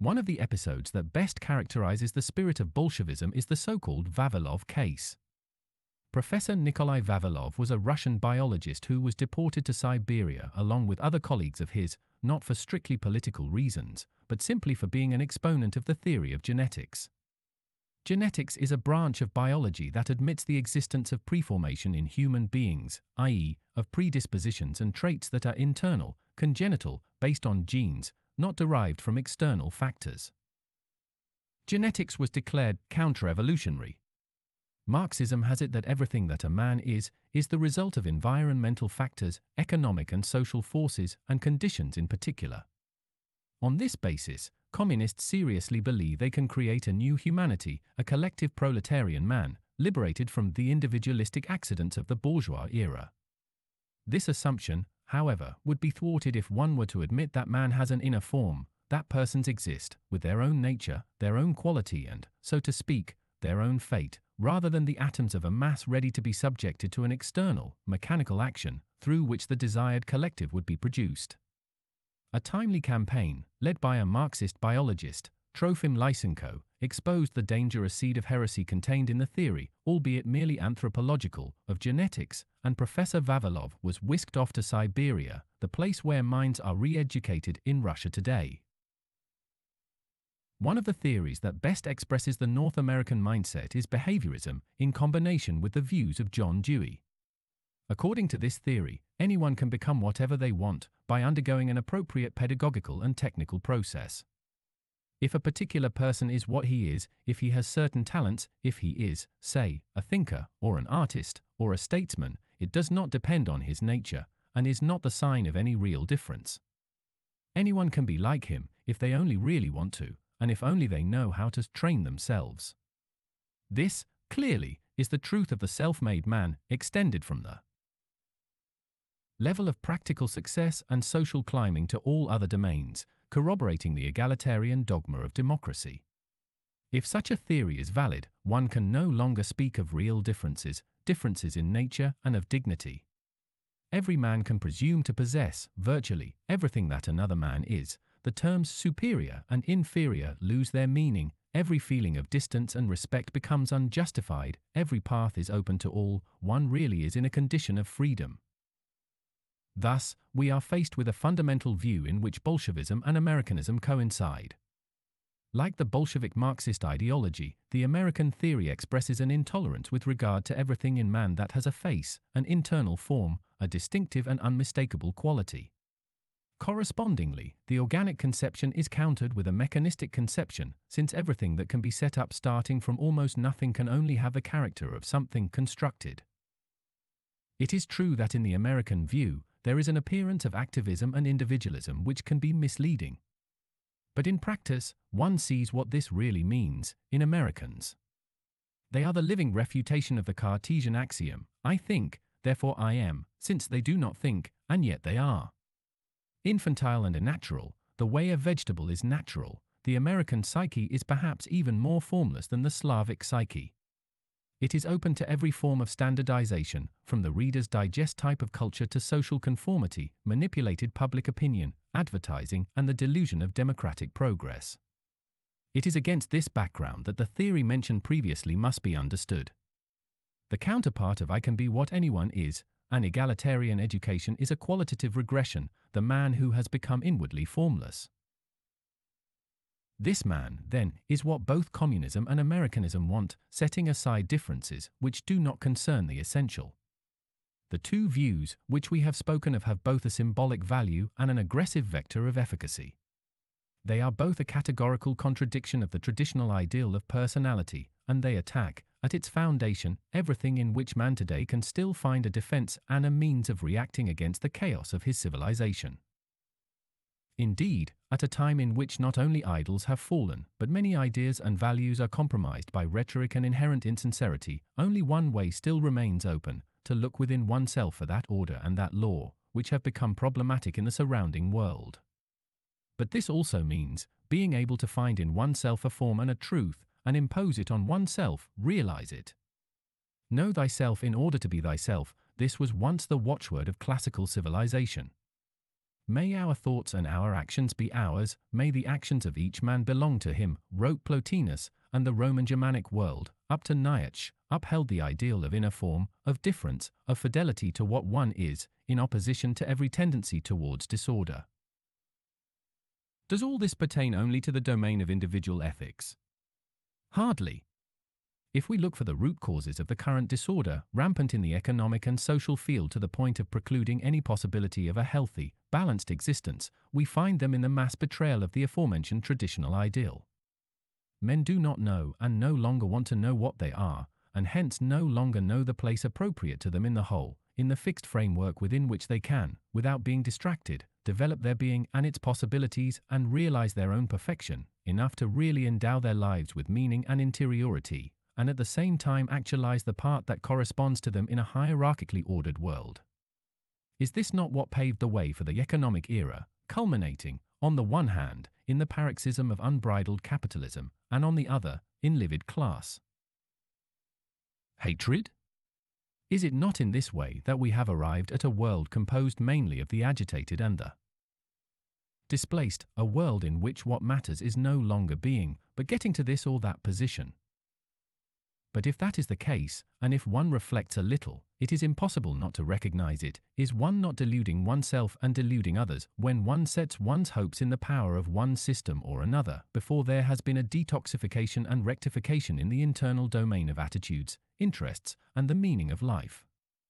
One of the episodes that best characterizes the spirit of Bolshevism is the so-called Vavilov case. Professor Nikolai Vavilov was a Russian biologist who was deported to Siberia along with other colleagues of his, not for strictly political reasons, but simply for being an exponent of the theory of genetics. Genetics is a branch of biology that admits the existence of preformation in human beings, i.e., of predispositions and traits that are internal, congenital, based on genes, not derived from external factors. Genetics was declared counter-evolutionary. Marxism has it that everything that a man is the result of environmental factors, economic and social forces, and conditions in particular. On this basis, communists seriously believe they can create a new humanity, a collective proletarian man, liberated from the individualistic accidents of the bourgeois era. This assumption, however, would be thwarted if one were to admit that man has an inner form, that persons exist, with their own nature, their own quality and, so to speak, their own fate, rather than the atoms of a mass ready to be subjected to an external, mechanical action, through which the desired collective would be produced. A timely campaign, led by a Marxist biologist, Trofim Lysenko, exposed the dangerous seed of heresy contained in the theory, albeit merely anthropological, of genetics, and Professor Vavilov was whisked off to Siberia, the place where minds are re-educated in Russia today. One of the theories that best expresses the North American mindset is behaviorism, in combination with the views of John Dewey. According to this theory, anyone can become whatever they want by undergoing an appropriate pedagogical and technical process. If a particular person is what he is, if he has certain talents, if he is, say, a thinker, or an artist, or a statesman, it does not depend on his nature, and is not the sign of any real difference. Anyone can be like him, if they only really want to, and if only they know how to train themselves. This, clearly, is the truth of the self-made man, extended from the level of practical success and social climbing to all other domains, corroborating the egalitarian dogma of democracy. If such a theory is valid, one can no longer speak of real differences, differences in nature and of dignity. Every man can presume to possess, virtually, everything that another man is. The terms superior and inferior lose their meaning, every feeling of distance and respect becomes unjustified, every path is open to all, one really is in a condition of freedom. Thus, we are faced with a fundamental view in which Bolshevism and Americanism coincide. Like the Bolshevik Marxist ideology, the American theory expresses an intolerance with regard to everything in man that has a face, an internal form, a distinctive and unmistakable quality. Correspondingly, the organic conception is countered with a mechanistic conception, since everything that can be set up starting from almost nothing can only have the character of something constructed. It is true that in the American view, there is an appearance of activism and individualism which can be misleading. But in practice, one sees what this really means in Americans. They are the living refutation of the Cartesian axiom, I think, therefore I am, since they do not think, and yet they are. Infantile and unnatural, the way a vegetable is natural, the American psyche is perhaps even more formless than the Slavic psyche. It is open to every form of standardization, from the Reader's Digest type of culture to social conformity, manipulated public opinion, advertising, and the delusion of democratic progress. It is against this background that the theory mentioned previously must be understood. The counterpart of I can be what anyone is, an egalitarian education, is a qualitative regression, the man who has become inwardly formless. This man, then, is what both communism and Americanism want, setting aside differences which do not concern the essential. The two views which we have spoken of have both a symbolic value and an aggressive vector of efficacy. They are both a categorical contradiction of the traditional ideal of personality, and they attack, at its foundation, everything in which man today can still find a defense and a means of reacting against the chaos of his civilization. Indeed, at a time in which not only idols have fallen, but many ideas and values are compromised by rhetoric and inherent insincerity, only one way still remains open, to look within oneself for that order and that law, which have become problematic in the surrounding world. But this also means being able to find in oneself a form and a truth, and impose it on oneself, realize it. Know thyself in order to be thyself, this was once the watchword of classical civilization. May our thoughts and our actions be ours, may the actions of each man belong to him, wrote Plotinus, and the Roman Germanic world, up to Nietzsche, upheld the ideal of inner form, of difference, of fidelity to what one is, in opposition to every tendency towards disorder. Does all this pertain only to the domain of individual ethics? Hardly. If we look for the root causes of the current disorder, rampant in the economic and social field to the point of precluding any possibility of a healthy, balanced existence, we find them in the mass betrayal of the aforementioned traditional ideal. Men do not know and no longer want to know what they are, and hence no longer know the place appropriate to them in the whole, in the fixed framework within which they can, without being distracted, develop their being and its possibilities and realize their own perfection, enough to really endow their lives with meaning and interiority, and at the same time actualize the part that corresponds to them in a hierarchically ordered world. Is this not what paved the way for the economic era, culminating, on the one hand, in the paroxysm of unbridled capitalism, and on the other, in livid class hatred? Is it not in this way that we have arrived at a world composed mainly of the agitated and the displaced, a world in which what matters is no longer being, but getting to this or that position? But if that is the case, and if one reflects a little, it is impossible not to recognize it. Is one not deluding oneself and deluding others when one sets one's hopes in the power of one system or another, before there has been a detoxification and rectification in the internal domain of attitudes, interests, and the meaning of life?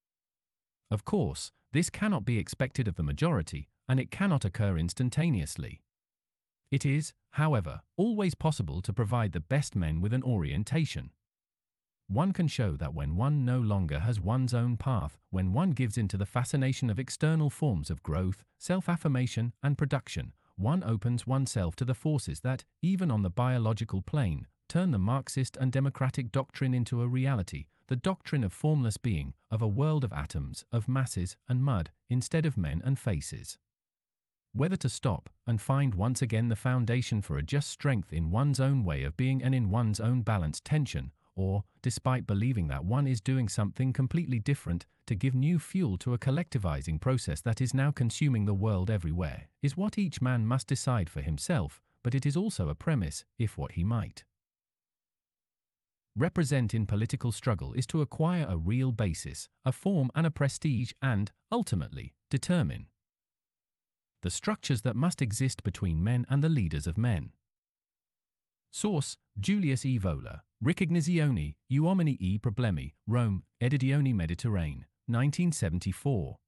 Of course, this cannot be expected of the majority, and it cannot occur instantaneously. It is, however, always possible to provide the best men with an orientation. One can show that when one no longer has one's own path, when one gives in to the fascination of external forms of growth, self-affirmation, and production, one opens oneself to the forces that, even on the biological plane, turn the Marxist and democratic doctrine into a reality, the doctrine of formless being, of a world of atoms, of masses and mud, instead of men and faces. Whether to stop and find once again the foundation for a just strength in one's own way of being and in one's own balanced tension, or, despite believing that one is doing something completely different, to give new fuel to a collectivizing process that is now consuming the world everywhere, is what each man must decide for himself, but it is also a premise, if what he might represent in political struggle is to acquire a real basis, a form and a prestige and, ultimately, determine the structures that must exist between men and the leaders of men. Source: Julius E. Vola, Ricognizione, Uomini e Problemi, Rome, Edizioni Mediterranee, 1974.